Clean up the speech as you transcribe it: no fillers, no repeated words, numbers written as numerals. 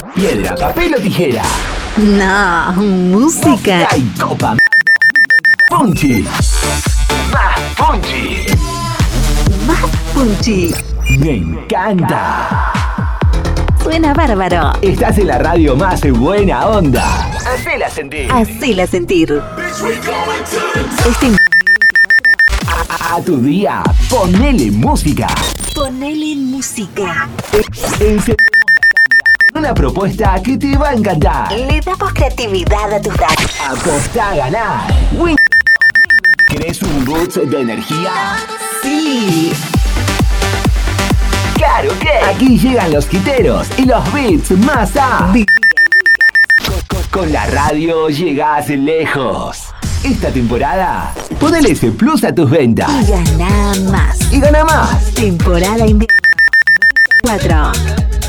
Piedra, papel o tijera. No, música. Y Copa Funchi. Más Funchi. Más Funchi. Me encanta. Suena bárbaro. Estás en la radio más buena onda. Hacela sentir. Hacela sentir. Este A tu día, ponele música. Ponele música. Encendemos la tanda con una propuesta que te va a encantar. Le damos creatividad a tus datos. Apostá a ganar. Win. ¿Querés un boost de energía? Sí. ¡Claro que! Aquí llegan los quiteros y los beats más a... Con la radio llegás lejos. Esta temporada, ponele ese plus a tus ventas. Y gana más. Y gana más. Temporada invierno 4.